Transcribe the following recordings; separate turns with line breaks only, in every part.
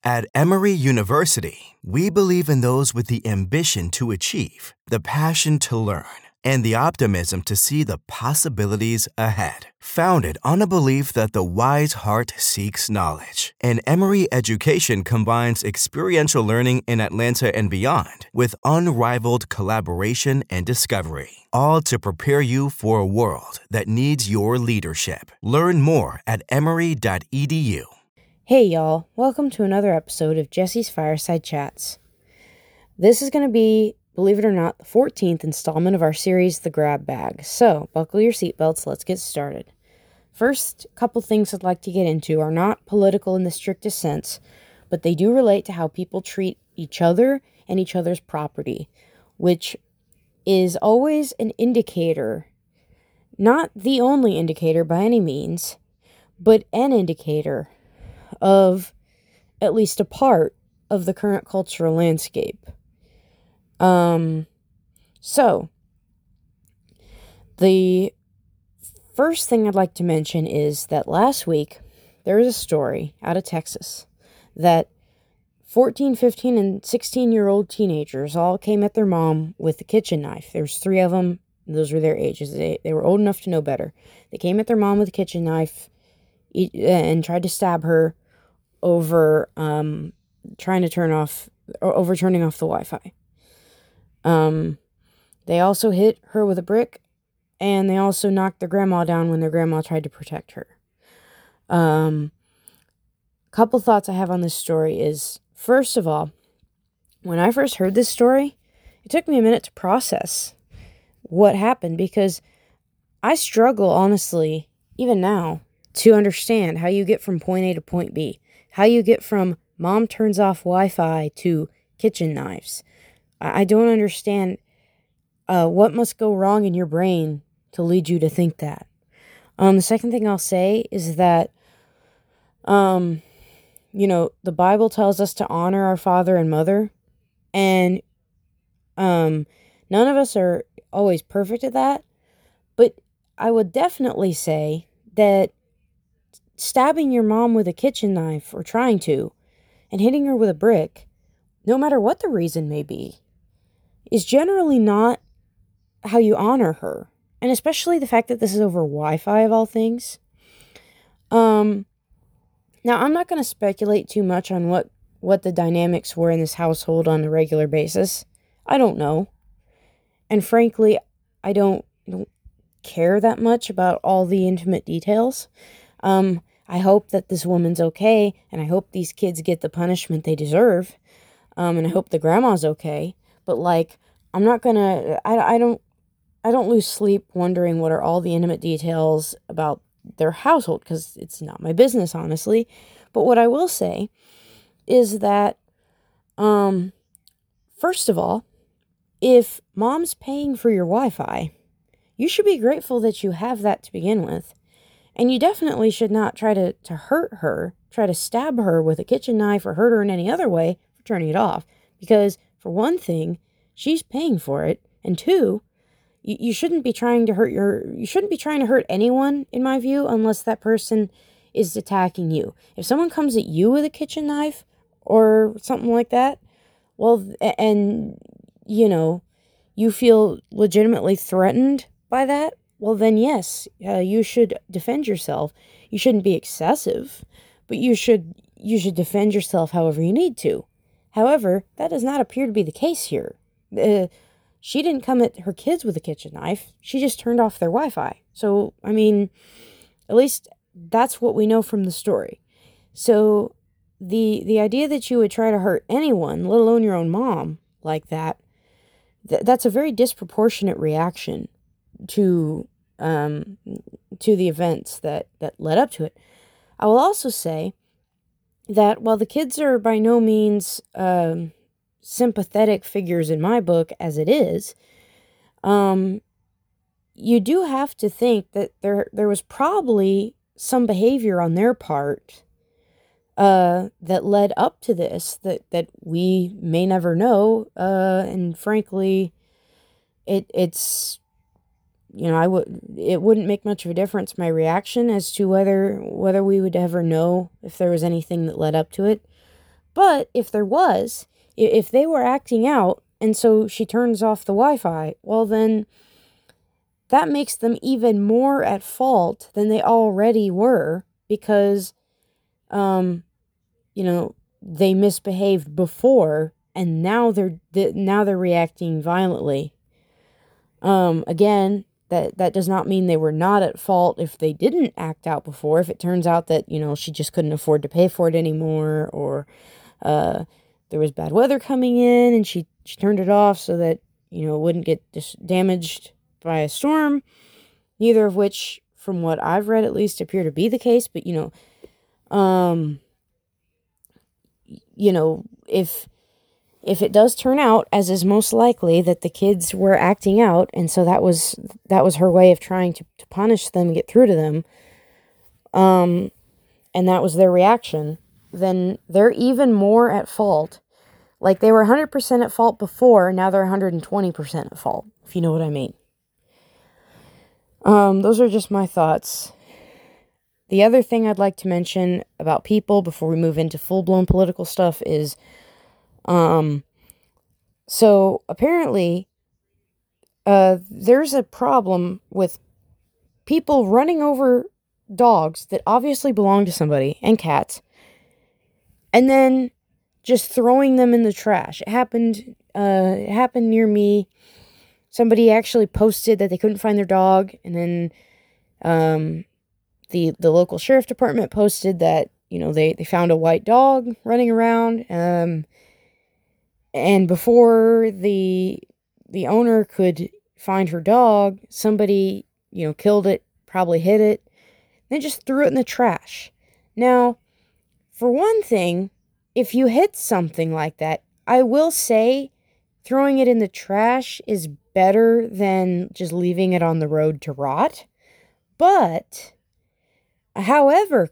At Emory University, we believe in those with the ambition to achieve, the passion to learn, and the optimism to see the possibilities ahead. Founded on a belief that the wise heart seeks knowledge, and Emory education combines experiential learning in Atlanta and beyond with unrivaled collaboration and discovery, all to prepare you for a world that needs your leadership. Learn more at emory.edu.
Hey y'all, welcome to another episode of Jesse's Fireside Chats. This is going to be, believe it or not, the 14th installment of our series, The Grab Bag. So, buckle your seatbelts, let's get started. First, couple things I'd like to get into are not political in the strictest sense, but they do relate to how people treat each other and each other's property, which is always an indicator, not the only indicator by any means, but an indicator of at least a part of the current cultural landscape. So, the first thing I'd like to mention is that last week, there was a story out of Texas that 14, 15, and 16-year-old teenagers all came at their mom with a kitchen knife. There's 3 of them. Those were their ages. They were old enough to know better. They came at their mom with a kitchen knife and tried to stab her over turning off the Wi-Fi. They also hit her with a brick, and they also knocked their grandma down when their grandma tried to protect her. Couple thoughts I have on this story is, first of all, when I first heard this story, it took me a minute to process what happened, because I struggle, honestly, even now, to understand how you get from point A to point B. How you get from mom turns off Wi-Fi to kitchen knives. I don't understand what must go wrong in your brain to lead you to think that. The second thing I'll say is that, the Bible tells us to honor our father and mother, and none of us are always perfect at that, but I would definitely say that stabbing your mom with a kitchen knife, or trying to, and hitting her with a brick, no matter what the reason may be, is generally not how you honor her. And especially the fact that this is over Wi-Fi of all things. Now, I'm not going to speculate too much on what the dynamics were in this household on a regular basis. I don't know. And frankly, I don't care that much about all the intimate details. I hope that this woman's okay, and I hope these kids get the punishment they deserve, and I hope the grandma's okay. But I'm not gonna. I don't lose sleep wondering what are all the intimate details about their household, because it's not my business, honestly. But what I will say is that, first of all, if mom's paying for your Wi-Fi, you should be grateful that you have that to begin with. And you definitely should not try to hurt her, try to stab her with a kitchen knife, or hurt her in any other way for turning it off. Because, for one thing, she's paying for it. And 2, you shouldn't be trying to hurt anyone, in my view, unless that person is attacking you. If someone comes at you with a kitchen knife or something like that, well, and, you feel legitimately threatened by that, well then yes, you should defend yourself. You shouldn't be excessive, but you should defend yourself however you need to. However, that does not appear to be the case here. She didn't come at her kids with a kitchen knife. She just turned off their Wi-Fi. So, at least that's what we know from the story. So, the idea that you would try to hurt anyone, let alone your own mom, like that's a very disproportionate reaction to the events that led up to it. I will also say that while the kids are by no means sympathetic figures in my book as it is, you do have to think that there was probably some behavior on their part that led up to this that we may never know, and frankly, it's it wouldn't make much of a difference, my reaction, as to whether we would ever know if there was anything that led up to it. But if there was, if they were acting out and so she turns off the Wi-Fi, well then that makes them even more at fault than they already were because, they misbehaved before and now they're reacting violently. Again, that does not mean they were not at fault if they didn't act out before. If it turns out that, she just couldn't afford to pay for it anymore, or there was bad weather coming in and she turned it off so that, it wouldn't get damaged by a storm, neither of which, from what I've read at least, appear to be the case. But, if it does turn out, as is most likely, that the kids were acting out, and so that was her way of trying to punish them, get through to them, and that was their reaction, then they're even more at fault. Like, they were 100% at fault before, now they're 120% at fault, if you know what I mean. Those are just my thoughts. The other thing I'd like to mention about people before we move into full-blown political stuff is, so apparently, there's a problem with people running over dogs that obviously belong to somebody, and cats, and then just throwing them in the trash. It happened near me. Somebody actually posted that they couldn't find their dog, and then, the local sheriff department posted that, they found a white dog running around, and before the owner could find her dog, somebody, killed it, probably hit it, then just threw it in the trash. Now, for one thing, if you hit something like that, I will say throwing it in the trash is better than just leaving it on the road to rot. But, however,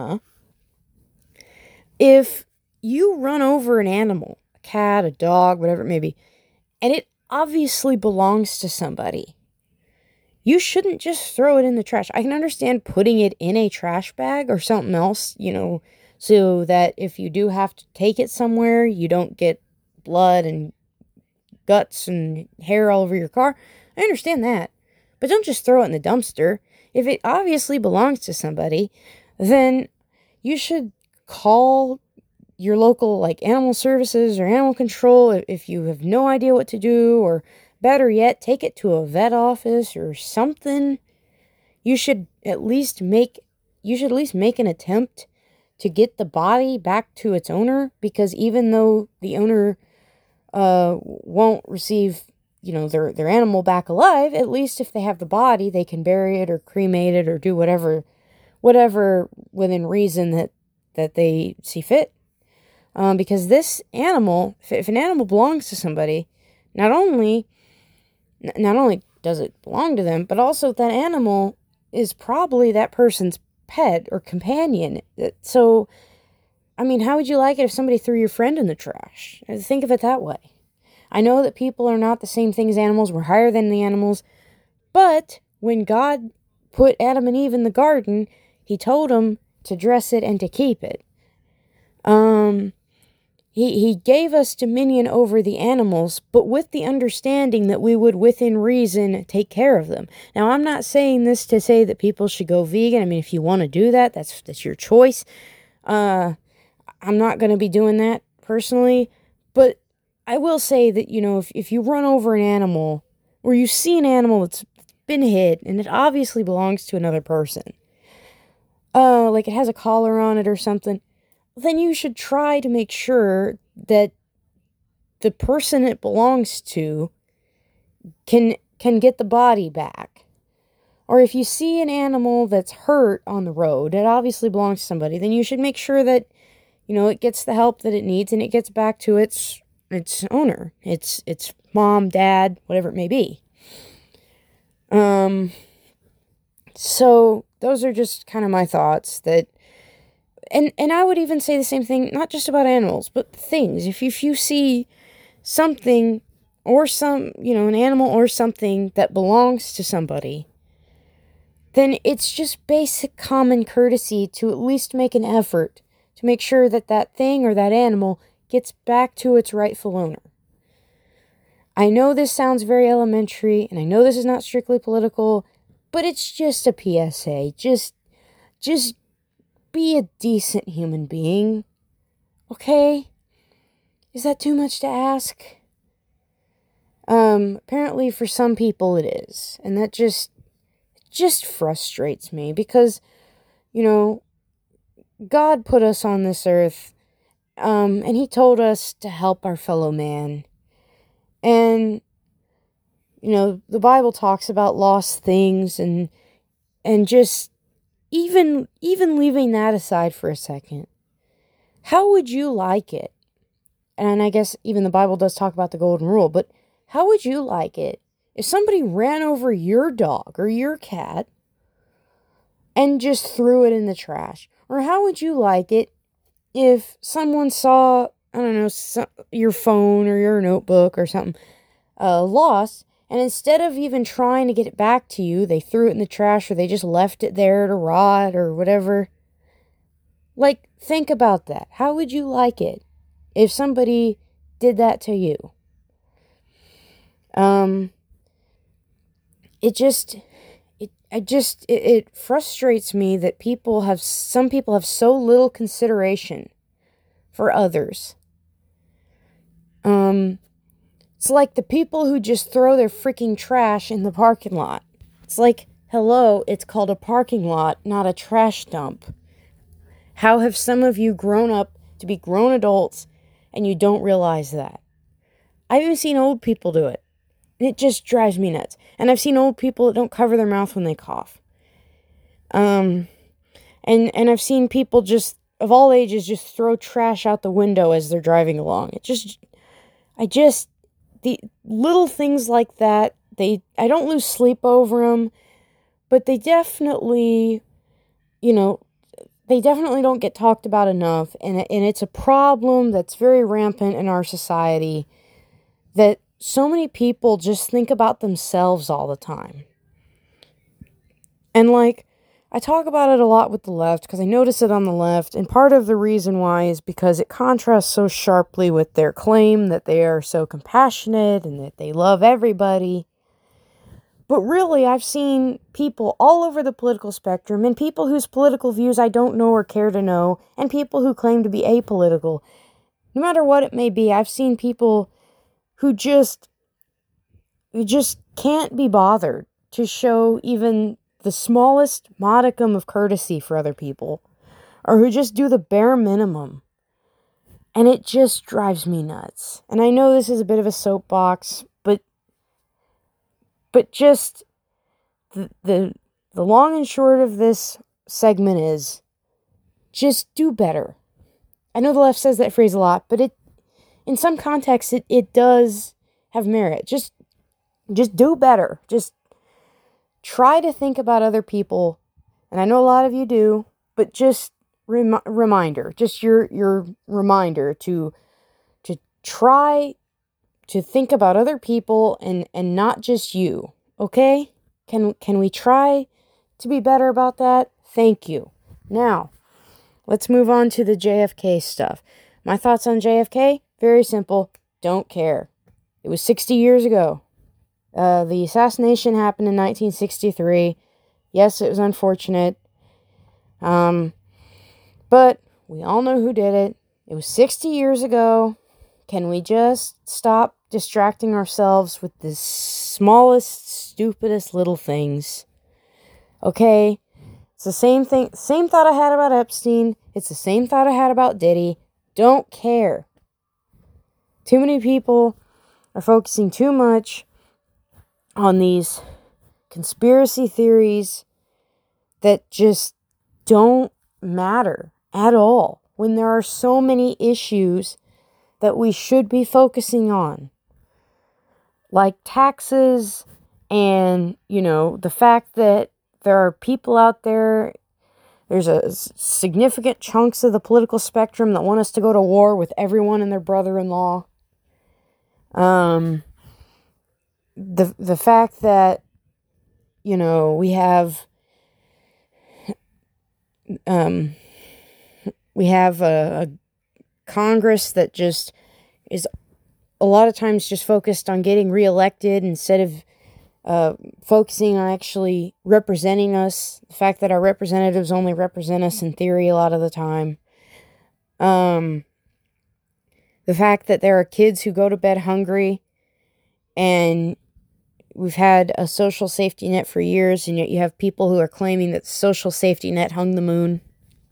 if you run over an animal, a cat, a dog, whatever it may be, and it obviously belongs to somebody, you shouldn't just throw it in the trash. I can understand putting it in a trash bag or something else, so that if you do have to take it somewhere, you don't get blood and guts and hair all over your car. I understand that. But don't just throw it in the dumpster. If it obviously belongs to somebody, then you should call your local, animal services or animal control if you have no idea what to do, or better yet, take it to a vet office or something. You should at least make an attempt to get the body back to its owner, because even though the owner won't receive, their animal back alive, at least if they have the body, they can bury it or cremate it or do whatever within reason that they see fit. Because this animal, if an animal belongs to somebody, not only does it belong to them, but also that animal is probably that person's pet or companion. So, how would you like it if somebody threw your friend in the trash? Think of it that way. I know that people are not the same thing as animals. We're higher than the animals. But when God put Adam and Eve in the garden, he told them to dress it and to keep it. He gave us dominion over the animals, but with the understanding that we would, within reason, take care of them. Now, I'm not saying this to say that people should go vegan. If you want to do that, that's your choice. I'm not going to be doing that personally, but I will say that, if you run over an animal, or you see an animal that's been hit, and it obviously belongs to another person, like it has a collar on it or something, then you should try to make sure that the person it belongs to can get the body back. Or if you see an animal that's hurt on the road, it obviously belongs to somebody, then you should make sure that, it gets the help that it needs and it gets back to its owner, its mom, dad, whatever it may be. So those are just kind of my thoughts that. And I would even say the same thing, not just about animals, but things. If you see something or an animal or something that belongs to somebody, then it's just basic common courtesy to at least make an effort to make sure that that thing or that animal gets back to its rightful owner. I know this sounds very elementary, and I know this is not strictly political, but it's just a PSA. Just be a decent human being, okay? Is that too much to ask? Apparently for some people it is, and that just frustrates me because, God put us on this earth, and He told us to help our fellow man. And, the Bible talks about lost things and just even leaving that aside for a second. How would you like it? And I guess even the Bible does talk about the golden rule, but how would you like it if somebody ran over your dog or your cat and just threw it in the trash? Or how would you like it if someone saw, I don't know, your phone or your notebook or something lost, and instead of even trying to get it back to you, they threw it in the trash or they just left it there to rot or whatever? Like, think about that. How would you like it if somebody did that to you? It frustrates me that some people have so little consideration for others. It's like the people who just throw their freaking trash in the parking lot. It's like, hello, it's called a parking lot, not a trash dump. How have some of you grown up to be grown adults and you don't realize that? I've even seen old people do it. And it just drives me nuts. And I've seen old people that don't cover their mouth when they cough. And I've seen people just, of all ages, just throw trash out the window as they're driving along. The little things like that, I don't lose sleep over them, but they definitely, they definitely don't get talked about enough. And it's a problem that's very rampant in our society, that so many people just think about themselves all the time. And I talk about it a lot with the left because I notice it on the left, and part of the reason why is because it contrasts so sharply with their claim that they are so compassionate and that they love everybody. But really, I've seen people all over the political spectrum, and people whose political views I don't know or care to know, and people who claim to be apolitical. No matter what it may be, I've seen people who just can't be bothered to show even the smallest modicum of courtesy for other people, or who just do the bare minimum. And it just drives me nuts. And I know this is a bit of a soapbox, but just the long and short of this segment is just do better. I know the left says that phrase a lot, but in some contexts it does have merit. Just do better. Just try to think about other people, and I know a lot of you do, but just reminder, just your reminder to try to think about other people and not just you, okay? Can we try to be better about that? Thank you. Now, let's move on to the JFK stuff. My thoughts on JFK? Very simple. Don't care. It was 60 years ago. The assassination happened in 1963. Yes, it was unfortunate. But we all know who did it. It was 60 years ago. Can we just stop distracting ourselves with the smallest, stupidest little things? Okay? It's the same thing, same thought I had about Epstein. It's the same thought I had about Diddy. Don't care. Too many people are focusing too much on these conspiracy theories that just don't matter at all, when there are so many issues that we should be focusing on, like taxes and, the fact that there are people out there, there's a significant chunks of the political spectrum that want us to go to war with everyone and their brother-in-law. The fact that, we have We have a Congress that just is a lot of times just focused on getting reelected instead of focusing on actually representing us. The fact that our representatives only represent us in theory a lot of the time. The fact that there are kids who go to bed hungry, and we've had a social safety net for years, and yet you have people who are claiming that the social safety net hung the moon.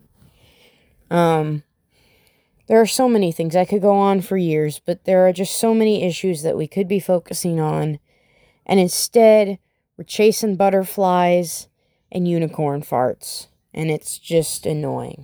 There are so many things. I could go on for years, but there are just so many issues that we could be focusing on. And instead, we're chasing butterflies and unicorn farts. And it's just annoying.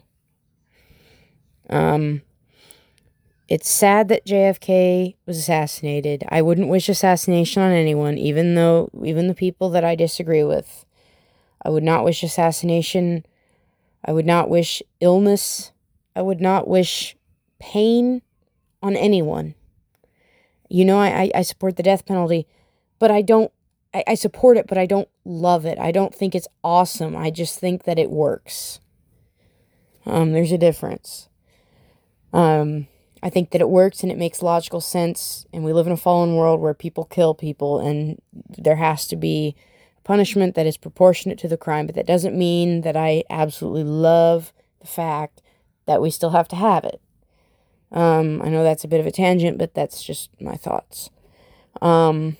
It's sad that JFK was assassinated. I wouldn't wish assassination on anyone, even the people that I disagree with. I would not wish assassination. I would not wish illness. I would not wish pain on anyone. I support the death penalty, but I support it, but I don't love it. I don't think it's awesome. I just think that it works. There's a difference. I think that it works and it makes logical sense, and we live in a fallen world where people kill people, and there has to be punishment that is proportionate to the crime, but that doesn't mean that I absolutely love the fact that we still have to have it. I know that's a bit of a tangent, but that's just my thoughts. And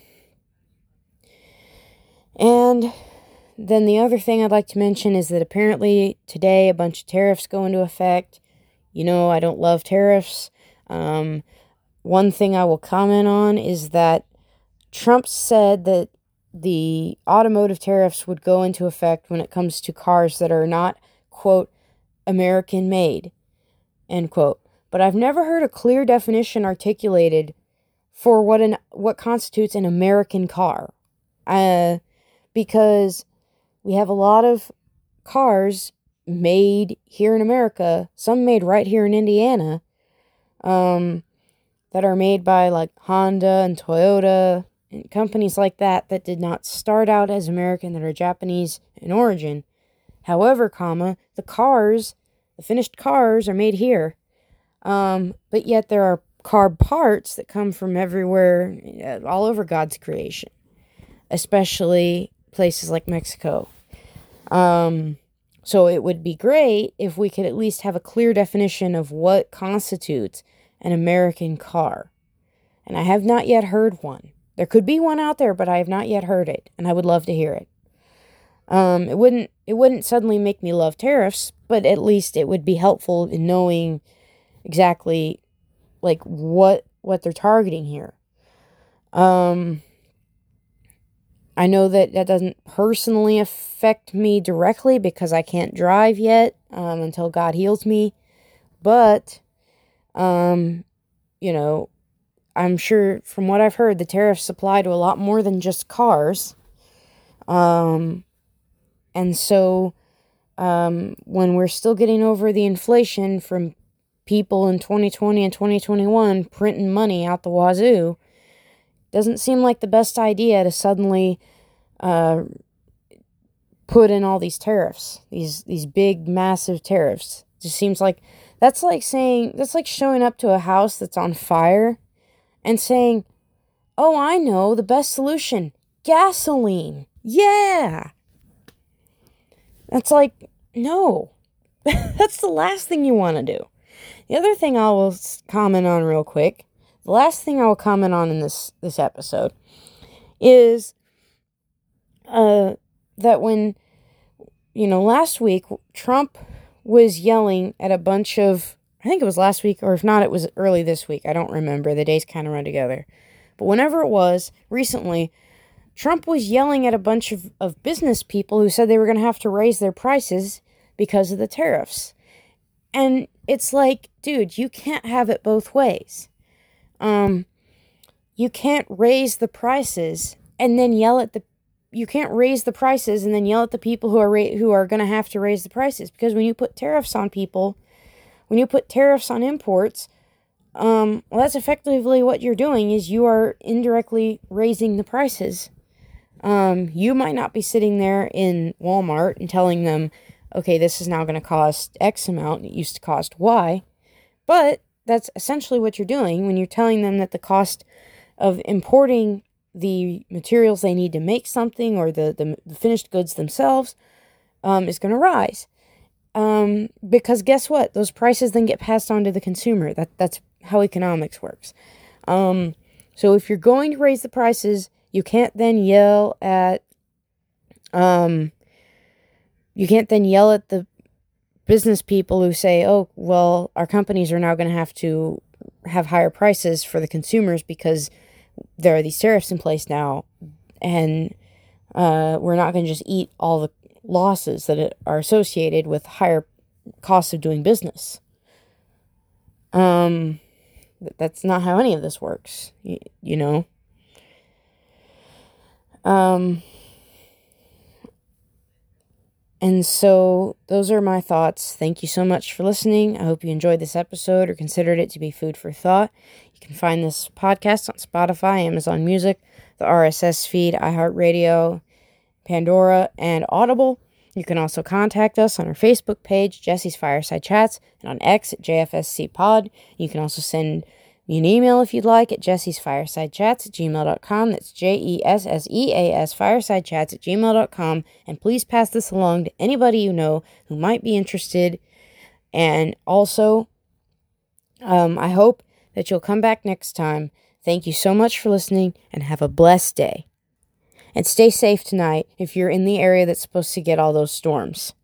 then the other thing I'd like to mention is that apparently today a bunch of tariffs go into effect. I don't love tariffs. One thing I will comment on is that Trump said that the automotive tariffs would go into effect when it comes to cars that are not, quote, American made, end quote. But I've never heard a clear definition articulated for what constitutes an American car. Because we have a lot of cars made here in America, some made right here in Indiana, that are made by like Honda and Toyota and companies like that did not start out as American, that are Japanese in origin. However, the finished cars are made here. But yet there are car parts that come from everywhere, all over God's creation, especially places like Mexico. So it would be great if we could at least have a clear definition of what constitutes an American car. And I have not yet heard one. There could be one out there, but I have not yet heard it, and I would love to hear it. It wouldn't suddenly make me love tariffs, but at least it would be helpful in knowing exactly like what they're targeting here. I know that doesn't personally affect me directly because I can't drive yet until God heals me. But, I'm sure from what I've heard, the tariffs apply to a lot more than just cars. And so when we're still getting over the inflation from people in 2020 and 2021 printing money out the wazoo, doesn't seem like the best idea to suddenly put in all these tariffs, these big, massive tariffs. Just seems like that's like showing up to a house that's on fire and saying, "Oh, I know the best solution, gasoline. Yeah." That's like, no, that's the last thing you want to do. The other thing I will comment on real quick. The last thing I will comment on in this episode is that when, last week, Trump was yelling at a bunch of, I think it was last week, or if not, it was early this week. I don't remember. The days kind of run together. But whenever it was, recently, Trump was yelling at a bunch of business people who said they were going to have to raise their prices because of the tariffs. And it's like, dude, you can't have it both ways. You can't raise the prices and then yell at the people who are going to have to raise the prices. Because when you put tariffs on people, when you put tariffs on imports, well, that's effectively what you're doing, is you are indirectly raising the prices. You might not be sitting there in Walmart and telling them, okay, this is now going to cost X amount. It used to cost Y. But that's essentially what you're doing when you're telling them that the cost of importing the materials they need to make something, or the finished goods themselves, is going to rise. Because guess what? Those prices then get passed on to the consumer. That's how economics works. So if you're going to raise the prices, you can't then yell at the business people who say, oh, well, our companies are now going to have higher prices for the consumers because there are these tariffs in place now, and we're not going to just eat all the losses that are associated with higher costs of doing business. That's not how any of this works, you know? And so those are my thoughts. Thank you so much for listening. I hope you enjoyed this episode or considered it to be food for thought. You can find this podcast on Spotify, Amazon Music, the RSS feed, iHeartRadio, Pandora, and Audible. You can also contact us on our Facebook page, Jesse's Fireside Chats, and on X at JFSC Pod. You can also send me an email if you'd like at jessesfiresidechats@gmail.com. That's JESSEAS firesidechats@gmail.com. And please pass this along to anybody you know who might be interested. And also, I hope that you'll come back next time. Thank you so much for listening, and have a blessed day. And stay safe tonight if you're in the area that's supposed to get all those storms.